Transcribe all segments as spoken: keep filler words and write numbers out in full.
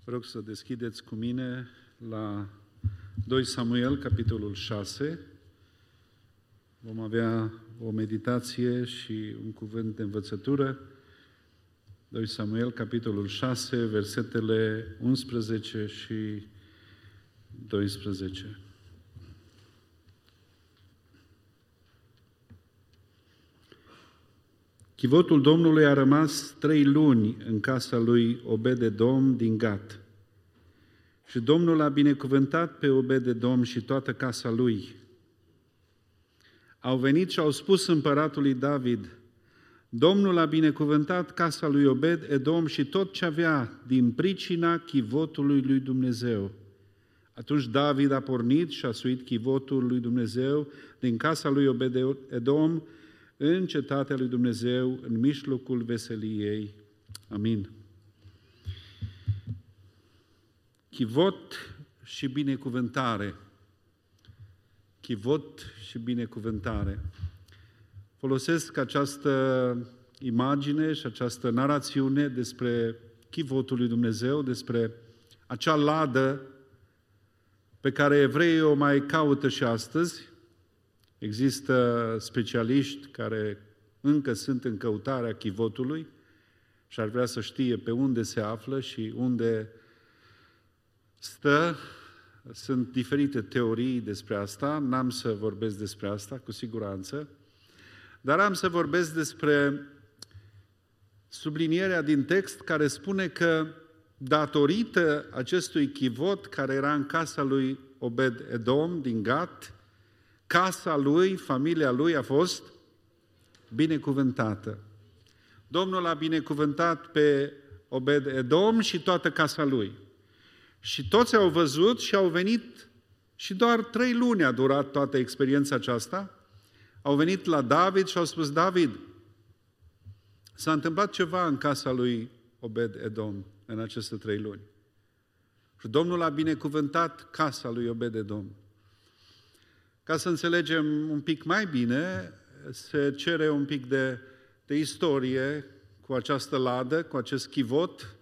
Vă rog să deschideți cu mine la doi Samuel, capitolul șase. Vom avea o meditație și un cuvânt de învățătură. doi Samuel, capitolul șase, versetele unsprezece și doisprezece. Chivotul Domnului a rămas trei luni în casa lui Obed-edom din Gat. Și Domnul a binecuvântat pe Obed-edom și toată casa lui. Au venit și au spus împăratului David: Domnul a binecuvântat casa lui Obed-edom și tot ce avea din pricina chivotului lui Dumnezeu. Atunci David a pornit și a suit chivotul lui Dumnezeu din casa lui Obed-edom în cetatea lui Dumnezeu, în mijlocul veseliei. Amin. Chivot și binecuvântare. Chivot și binecuvântare. Folosesc această imagine și această narațiune despre chivotul lui Dumnezeu, despre acea ladă pe care evreii o mai caută și astăzi. Există specialiști care încă sunt în căutarea chivotului și ar vrea să știe pe unde se află și unde stă. Sunt diferite teorii despre asta, n-am să vorbesc despre asta, cu siguranță, dar am să vorbesc despre sublinierea din text care spune că datorită acestui chivot care era în casa lui Obed-edom din Gat, casa lui, familia lui a fost binecuvântată. Domnul a binecuvântat pe Obed-edom și toată casa lui. Și toți au văzut și au venit, și doar trei luni a durat toată experiența aceasta, au venit la David și au spus: David, s-a întâmplat ceva în casa lui Obed-edom în aceste trei luni. Și Domnul a binecuvântat casa lui Obed-edom. Ca să înțelegem un pic mai bine, se cere un pic de, de istorie cu această ladă, cu acest chivot.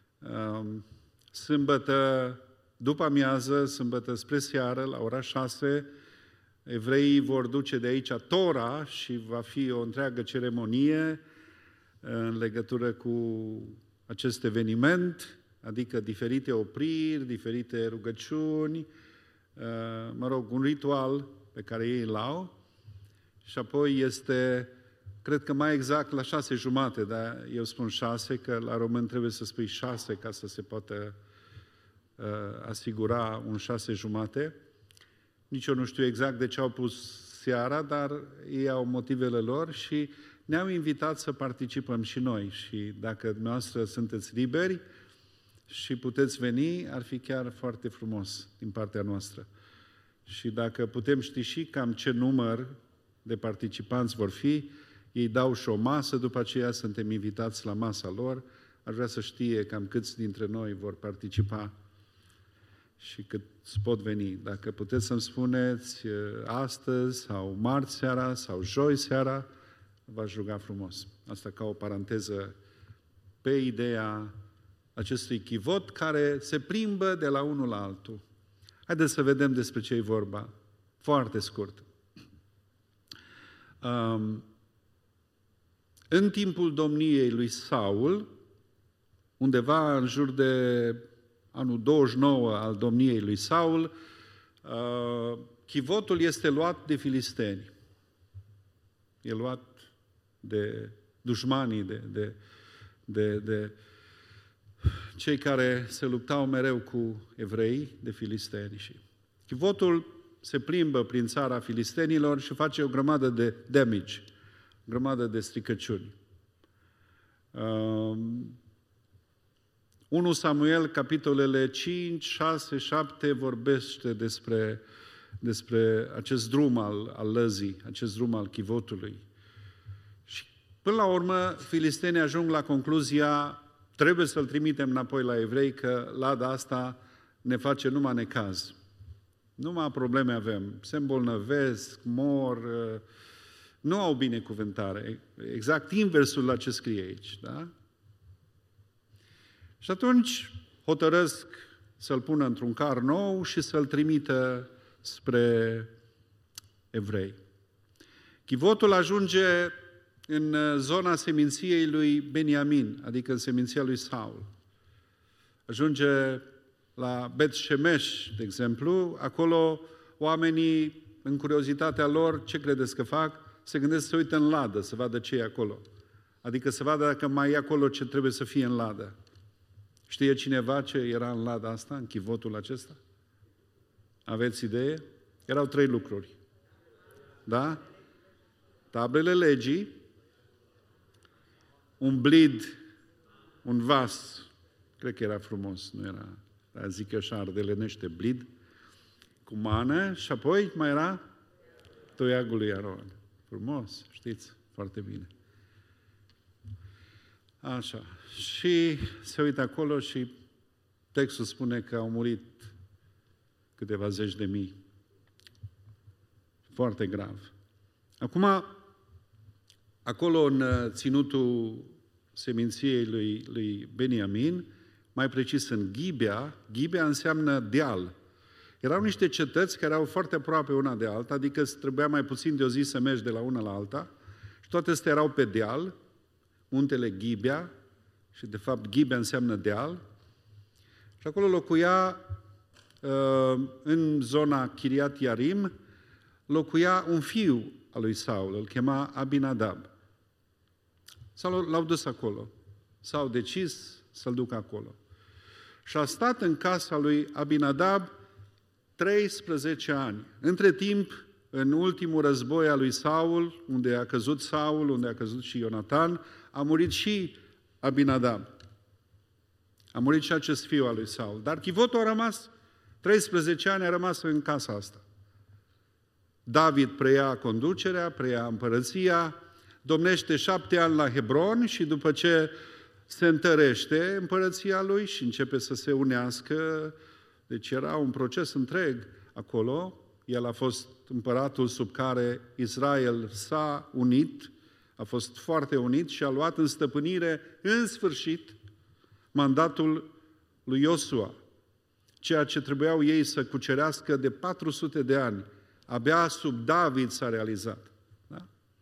Sâmbătă, după amiază, sâmbătă spre seară, la ora șase, evreii vor duce de aici Tora și va fi o întreagă ceremonie în legătură cu acest eveniment, adică diferite opriri, diferite rugăciuni, mă rog, un ritual pe care ei îl au. Și apoi este, cred că mai exact la șase jumate, dar eu spun șase, că la român trebuie să spui șase ca să se poată uh, asigura un șase jumate. Nici eu nu știu exact de ce au pus seara, dar ei au motivele lor și ne-au invitat să participăm și noi. Și dacă dumneavoastră sunteți liberi și puteți veni, ar fi chiar foarte frumos din partea noastră. Și dacă putem ști și cam ce număr de participanți vor fi, ei dau și o masă, după aceea suntem invitați la masa lor, ar vrea să știe cam câți dintre noi vor participa și cât pot veni. Dacă puteți să-mi spuneți astăzi sau marți seara sau joi seara, v-aș ruga frumos. Asta ca o paranteză pe ideea acestui chivot care se plimbă de la unul la altul. Haideți să vedem despre ce e vorba. Foarte scurt. Um, în timpul domniei lui Saul, undeva în jur de anul douăzeci și nouă al domniei lui Saul, uh, chivotul este luat de filisteni. E luat de dușmanii, de, de, de, de cei care se luptau mereu cu evrei, de filisteni. Și chivotul se plimbă prin țara filistenilor și face o grămadă de damage, o grămadă de stricăciuni. Um, unu Samuel, capitolele cinci, șase, șapte, vorbește despre, despre acest drum al, al lăzii, acest drum al chivotului. Și până la urmă, filistenii ajung la concluzia: trebuie să-l trimitem înapoi la evrei, că lada asta ne face numai necaz. Numai probleme avem. Se îmbolnăvesc, mor, nu au binecuvântare. Exact inversul la ce scrie aici. Da? Și atunci hotărăsc să-l pună într-un car nou și să-l trimită spre evrei. Chivotul ajunge în zona seminției lui Beniamin, adică în seminția lui Saul. Ajunge la Bet-Shemesh, de exemplu, acolo oamenii, în curiozitatea lor, ce credeți că fac? Se gândesc să se uită în ladă, să vadă ce e acolo. Adică să vadă dacă mai e acolo ce trebuie să fie în ladă. Știe cineva ce era în lada asta, în chivotul acesta? Aveți idee? Erau trei lucruri. Da? Tablele legii, un blid, un vas, cred că era frumos, nu era, dar zic eu așa, ardelenește, blid, cu mană și apoi mai era toiagul lui Aron. Frumos, știți, foarte bine. Așa. Și se uită acolo și textul spune că au murit câteva zeci de mii. Foarte grav. Acum, acolo în ținutul seminției lui, lui Beniamin, mai precis în Ghibea, Ghibea înseamnă deal. Erau niște cetăți care erau foarte aproape una de alta, adică trebuia mai puțin de o zi să mergi de la una la alta, și toate astea erau pe deal, muntele Ghibea, și de fapt Ghibea înseamnă deal, și acolo locuia, în zona Chiriat Iarim, locuia un fiu al lui Saul, îl chema Abinadab. Sau l-au dus acolo. S-au decis să-l ducă acolo. Și a stat în casa lui Abinadab treisprezece ani. Între timp, în ultimul război al lui Saul, unde a căzut Saul, unde a căzut și Ionatan, a murit și Abinadab. A murit și acest fiu al lui Saul. Dar chivotul a rămas, treisprezece ani a rămas în casa asta. David preia conducerea, preia împărăția, domnește șapte ani la Hebron și după ce se întărește împărăția lui și începe să se unească, deci era un proces întreg acolo, el a fost împăratul sub care Israel s-a unit, a fost foarte unit și a luat în stăpânire, în sfârșit, mandatul lui Iosua, ceea ce trebuiau ei să cucerească de patru sute de ani. Abia sub David s-a realizat. Da?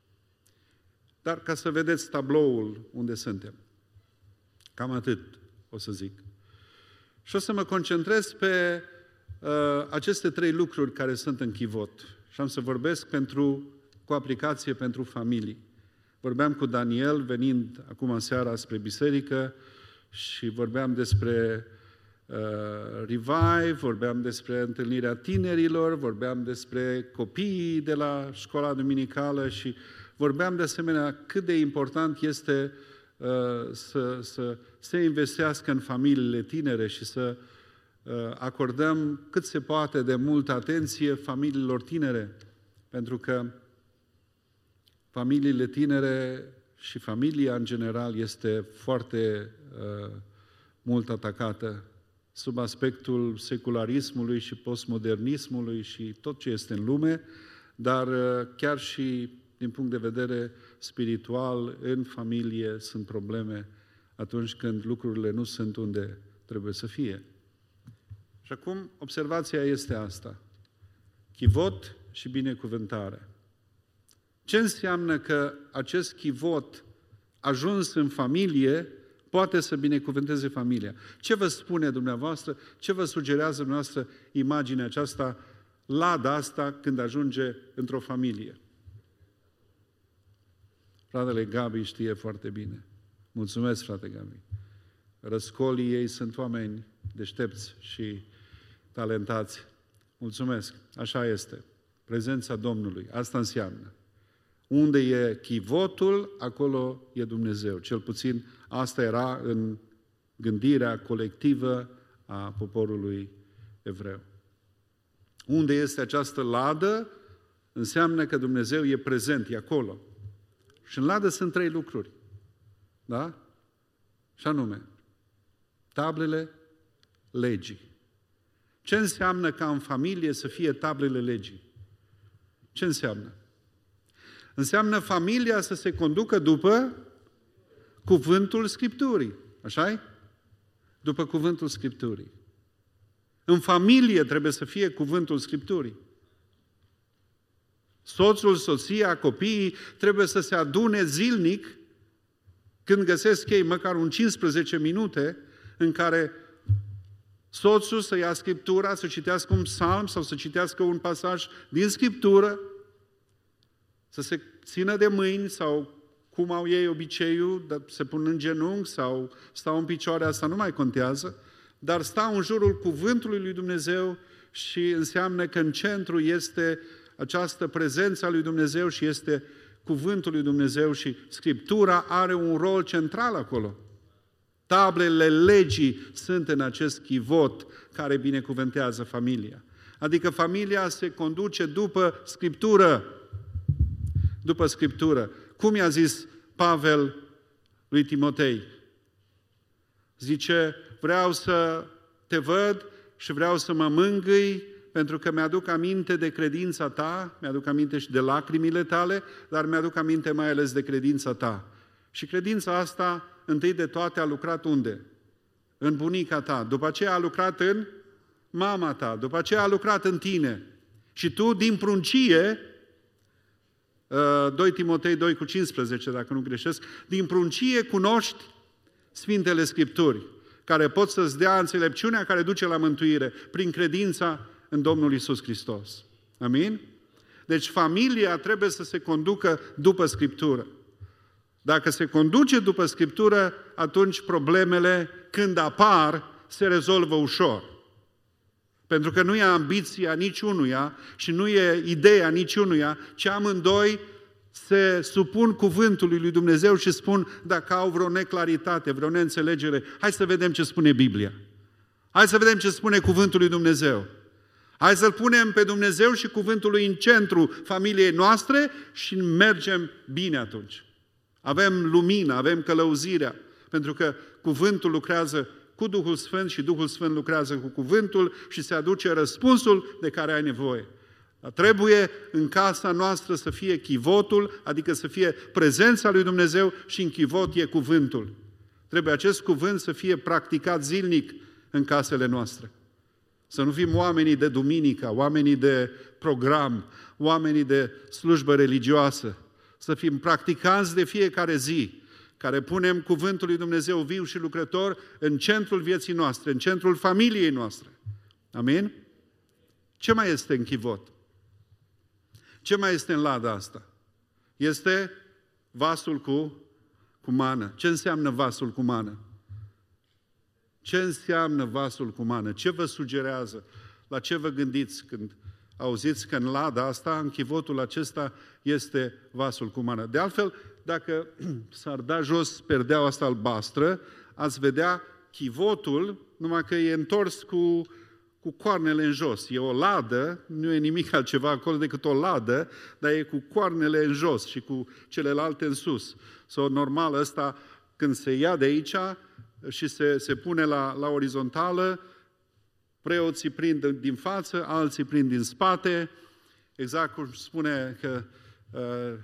Dar ca să vedeți tabloul unde suntem. Cam atât o să zic. Și o să mă concentrez pe uh, aceste trei lucruri care sunt în chivot. Și am să vorbesc pentru, cu aplicație pentru familii. Vorbeam cu Daniel venind acum în seara spre biserică și vorbeam despre uh, Revive, vorbeam despre întâlnirea tinerilor, vorbeam despre copiii de la școala duminicală și vorbeam de asemenea cât de important este uh, să, să se investească în familiile tinere și să uh, acordăm cât se poate de multă atenție familiilor tinere, pentru că familiile tinere și familia în general este foarte uh, mult atacată sub aspectul secularismului și postmodernismului și tot ce este în lume, dar uh, chiar și din punct de vedere spiritual, în familie sunt probleme atunci când lucrurile nu sunt unde trebuie să fie. Și acum, observația este asta. Chivot și binecuvântare. Ce înseamnă că acest chivot ajuns în familie poate să binecuvânteze familia? Ce vă spune dumneavoastră? Ce vă sugerează dumneavoastră imaginea aceasta, lada asta, când ajunge într-o familie? Fratele Gabi știe foarte bine. Mulțumesc, frate Gabi. Răscolii ei sunt oameni deștepți și talentați. Mulțumesc. Așa este. Prezența Domnului. Asta înseamnă. Unde e chivotul, acolo e Dumnezeu. Cel puțin asta era în gândirea colectivă a poporului evreu. Unde este această ladă, înseamnă că Dumnezeu e prezent, e acolo. Și în ladă sunt trei lucruri. Da? Și anume, tablele legii. Ce înseamnă ca în familie să fie tablele legii? Ce înseamnă? Înseamnă familia să se conducă după cuvântul Scripturii. Așa-i? după cuvântul Scripturii. În familie trebuie să fie cuvântul Scripturii. Soțul, soția, copiii trebuie să se adune zilnic când găsesc ei măcar un cincisprezece minute în care soțul să ia Scriptura, să citească un psalm sau să citească un pasaj din Scriptură, să se țină de mâini sau cum au ei obiceiul, se pun în genunchi sau stau în picioare, asta nu mai contează, dar stau în jurul cuvântului lui Dumnezeu și înseamnă că în centru este această prezență a lui Dumnezeu și este cuvântul lui Dumnezeu și Scriptura are un rol central acolo. Tablele legii sunt în acest chivot care binecuvântează familia. Adică familia se conduce după Scriptură. După Scriptură. Cum i-a zis Pavel lui Timotei? Zice, vreau să te văd și vreau să mă mângâi pentru că mi-aduc aminte de credința ta, mi-aduc aminte și de lacrimile tale, dar mi-aduc aminte mai ales de credința ta. Și credința asta, întâi de toate, a lucrat unde? În bunica ta. După aceea a lucrat în mama ta. După aceea a lucrat în tine. Și tu, din pruncie, doi Timotei doi cu cincisprezece, dacă nu greșesc, din pruncie cunoști Sfintele Scripturi, care pot să-ți dea înțelepciunea care duce la mântuire, prin credința în Domnul Iisus Hristos. Amin? Deci familia trebuie să se conducă după Scriptură. Dacă se conduce după Scriptură, atunci problemele, când apar, se rezolvă ușor. Pentru că nu e ambiția niciunuia și nu e ideea niciunuia, ci amândoi se supun cuvântului lui Dumnezeu și spun dacă au vreo neclaritate, vreo neînțelegere, hai să vedem ce spune Biblia. Hai să vedem ce spune cuvântul lui Dumnezeu. Hai să-L punem pe Dumnezeu și cuvântul lui în centru familiei noastre și mergem bine atunci. Avem lumină, avem călăuzirea, pentru că cuvântul lucrează cu Duhul Sfânt și Duhul Sfânt lucrează cu cuvântul și se aduce răspunsul de care ai nevoie. Dar trebuie în casa noastră să fie chivotul, adică să fie prezența lui Dumnezeu și în chivot e cuvântul. Trebuie acest cuvânt să fie practicat zilnic în casele noastre. Să nu fim oamenii de duminică, oamenii de program, oamenii de slujbă religioasă. Să fim practicanți de fiecare zi, care punem cuvântul lui Dumnezeu viu și lucrător în centrul vieții noastre, în centrul familiei noastre. Amin? Ce mai este în chivot? Ce mai este în lada asta? Este vasul cu, cu mană. Ce înseamnă vasul cu mană? Ce înseamnă vasul cu mană? Ce vă sugerează? La ce vă gândiți când auziți că în lada asta, în chivotul acesta, este vasul cu mană? De altfel, dacă s-ar da jos perdeaua asta albastră, ați vedea chivotul, numai că e întors cu, cu coarnele în jos. E o ladă, nu e nimic altceva acolo decât o ladă, dar e cu coarnele în jos și cu celelalte în sus. Sau normal ăsta, când se ia de aici și se, se pune la, la orizontală, preoții prind din față, alții prind din spate, exact cum spune că uh,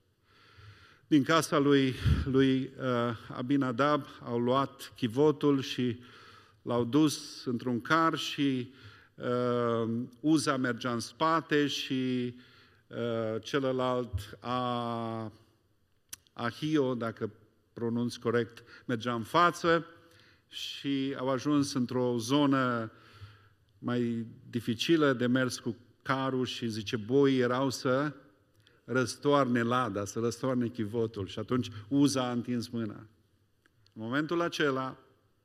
din casa lui, lui uh, Abinadab au luat chivotul și l-au dus într-un car și uh, Uza mergea în spate și uh, celălalt a, Ahio, dacă pronunț corect, mergea în față și au ajuns într-o zonă mai dificilă de mers cu carul și zice, boii erau să răstoarne lada, să răstoarne chivotul. Și atunci Uza a întins mâna. În momentul acela,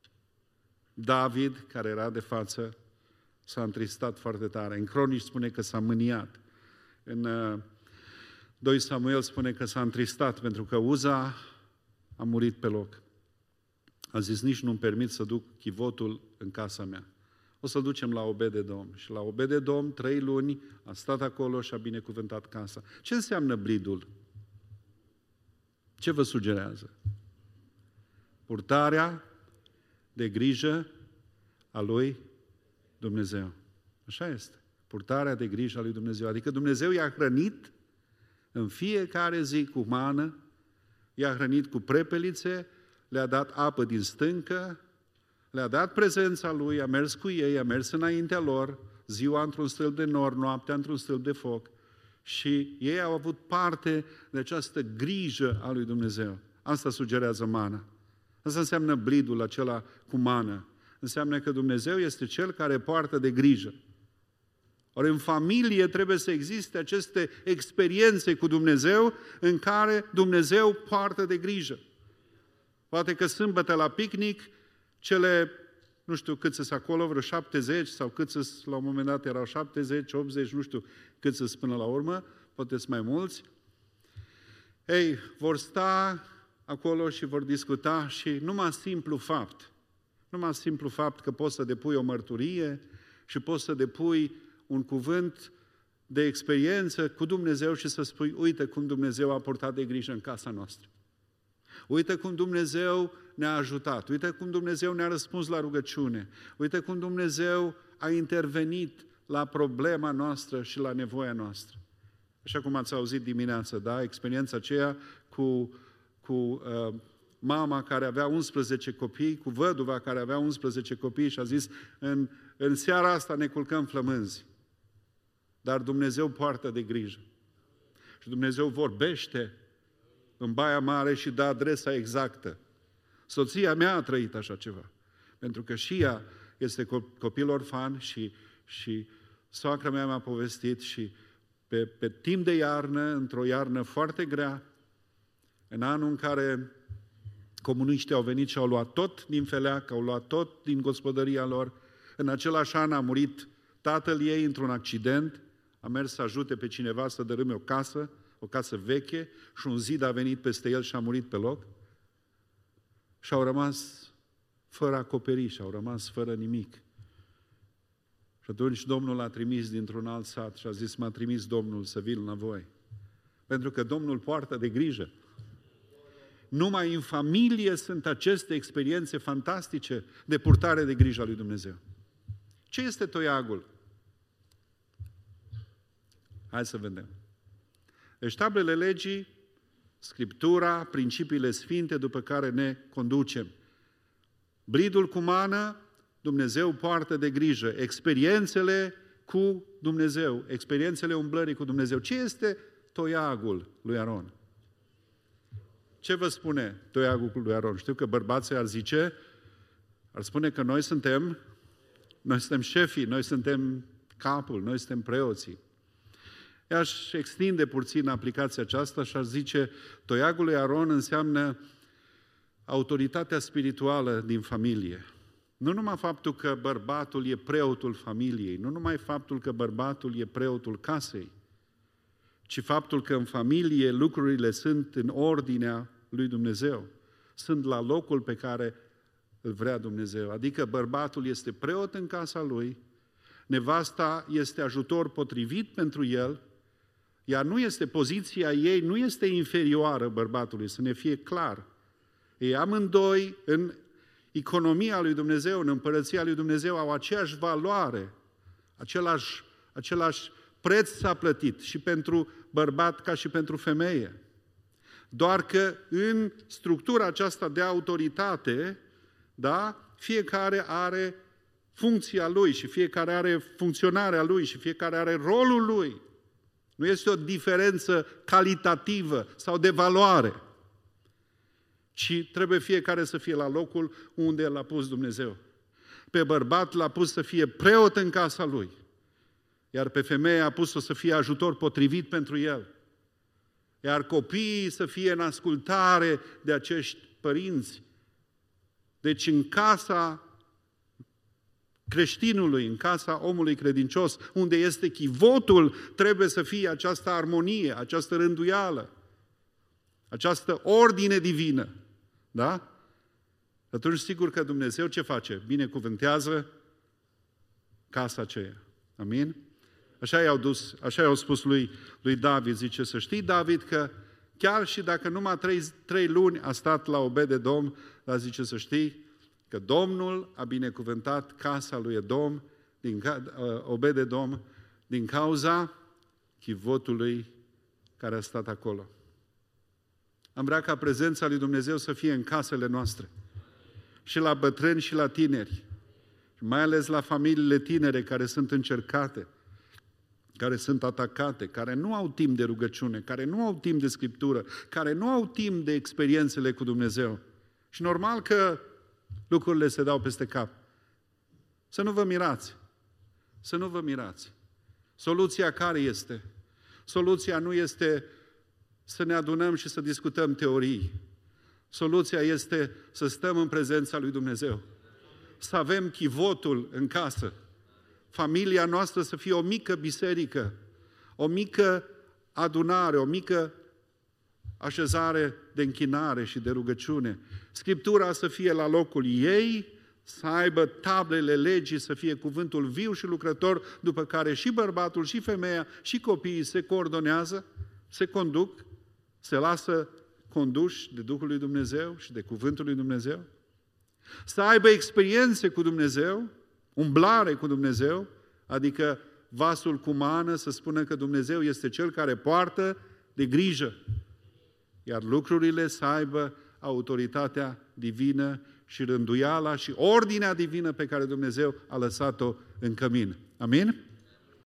David, care era de față, s-a întristat foarte tare. În Cronici spune că s-a mâniat. În doi Samuel spune că s-a întristat pentru că Uza a murit pe loc. A zis, nici nu-mi permit să duc chivotul în casa mea. O să-l ducem la Obed-edom. Și la Obed-edom, trei luni, a stat acolo și a binecuvântat casa. Ce înseamnă blidul? Ce vă sugerează? Purtarea de grijă a lui Dumnezeu. Așa este. Purtarea de grijă a lui Dumnezeu. Adică Dumnezeu i-a hrănit în fiecare zi cu mană, i-a hrănit cu prepelițe, le-a dat apă din stâncă, Le-a dat prezența Lui, a mers cu ei, a mers înaintea lor, ziua într-un stâlp de nor, noaptea într-un stâlp de foc. Și ei au avut parte de această grijă a lui Dumnezeu. Asta sugerează mana. Asta înseamnă blidul acela cu mană. Înseamnă că Dumnezeu este Cel care poartă de grijă. Ori în familie trebuie să existe aceste experiențe cu Dumnezeu în care Dumnezeu poartă de grijă. Poate că sâmbătă la picnic, cele, nu știu cât sunt acolo, vreo șaptezeci sau cât sunt, la un moment dat erau șaptezeci, optzeci, nu știu cât sunt până la urmă, poate sunt mai mulți. Ei, vor sta acolo și vor discuta și numai simplu fapt, numai simplu fapt că poți să depui o mărturie și poți să depui un cuvânt de experiență cu Dumnezeu și să spui, uite cum Dumnezeu a purtat de grijă în casa noastră. Uite cum Dumnezeu ne-a ajutat, uite cum Dumnezeu ne-a răspuns la rugăciune, uite cum Dumnezeu a intervenit la problema noastră și la nevoia noastră. Așa cum ați auzit dimineața, da? Experiența aceea cu, cu uh, mama care avea unsprezece copii, cu văduva care avea unsprezece copii și a zis, în, în seara asta ne culcăm flămânzi. Dar Dumnezeu poartă de grijă. Și Dumnezeu vorbește în Baia Mare și dă adresa exactă. Soția mea a trăit așa ceva. Pentru că și ea este copil orfan și, și soacra mea mi-a povestit și pe, pe timp de iarnă, într-o iarnă foarte grea, în anul în care comuniștii au venit și au luat tot din feleac, au luat tot din gospodăria lor, în același an a murit tatăl ei într-un accident, a mers să ajute pe cineva să dărâme o casă, o casă veche și un zid a venit peste el și a murit pe loc. Și au rămas fără acoperiș, au rămas fără nimic. Și atunci Domnul l-a trimis dintr-un alt sat și a zis, m-a trimis Domnul să vin la voi. Pentru că Domnul poartă de grijă. Numai în familie sunt aceste experiențe fantastice de purtare de grijă a lui Dumnezeu. Ce este toiagul? Hai să vedem. Deci tablele legii, Scriptura, principiile sfinte după care ne conducem. Blidul cu mană, Dumnezeu poartă de grijă. Experiențele cu Dumnezeu, experiențele umblării cu Dumnezeu. Ce este toiagul lui Aron? Ce vă spune toiagul lui Aron? Știu că bărbații ar zice, ar spune că noi suntem, noi suntem șefii, noi suntem capul, noi suntem preoții. I-aș extinde puțin aplicația aceasta și aș zice, toiagul lui Aron înseamnă autoritatea spirituală din familie. Nu numai faptul că bărbatul e preotul familiei, nu numai faptul că bărbatul e preotul casei, ci faptul că în familie lucrurile sunt în ordinea lui Dumnezeu, sunt la locul pe care îl vrea Dumnezeu. Adică bărbatul este preot în casa lui, nevasta este ajutor potrivit pentru el, ea nu este, poziția ei nu este inferioară bărbatului, să ne fie clar. Ei amândoi, în economia lui Dumnezeu, în împărăția lui Dumnezeu, au aceeași valoare, același, același preț s-a plătit și pentru bărbat ca și pentru femeie. Doar că în structura aceasta de autoritate, da, fiecare are funcția lui și fiecare are funcționarea lui și fiecare are rolul lui. Nu este o diferență calitativă sau de valoare, ci trebuie fiecare să fie la locul unde l-a pus Dumnezeu. Pe bărbat l-a pus să fie preot în casa lui, iar pe femeie a pus-o să fie ajutor potrivit pentru el. Iar copiii să fie în ascultare de acești părinți. Deci în casa creștinului, în casa omului credincios, unde este chivotul, trebuie să fie această armonie, această rânduială, această ordine divină. Da? Atunci sigur că Dumnezeu ce face? Binecuvântează casa aceea. Amin? Așa i-au dus, așa i-au spus lui, lui David, zice, să știi, David, că chiar și dacă numai trei, trei luni a stat la Obed-Edom, dar zice să știi că Domnul a binecuvântat casa lui Edom, din, Obed-Edom, din cauza chivotului care a stat acolo. Am vrea ca prezența lui Dumnezeu să fie în casele noastre. și la bătrâni și la tineri, mai ales la familiile tinere care sunt încercate, care sunt atacate, care nu au timp de rugăciune, care nu au timp de Scriptură, care nu au timp de experiențele cu Dumnezeu. Și normal că lucrurile se dau peste cap. Să nu vă mirați. Să nu vă mirați. Soluția care este? Soluția nu este să ne adunăm și să discutăm teorii. Soluția este să stăm în prezența lui Dumnezeu. Să avem chivotul în casă. Familia noastră să fie o mică biserică, o mică adunare, o mică așezare de închinare și de rugăciune. Scriptura să fie la locul ei, să aibă tablele legii, să fie cuvântul viu și lucrător, după care și bărbatul, și femeia, și copiii se coordonează, se conduc, se lasă conduși de Duhul lui Dumnezeu și de cuvântul lui Dumnezeu. Să aibă experiențe cu Dumnezeu, umblare cu Dumnezeu, adică vasul cu mană să spună că Dumnezeu este Cel care poartă de grijă, iar lucrurile să aibă autoritatea divină și rânduiala și ordinea divină pe care Dumnezeu a lăsat-o în cămin. Amin?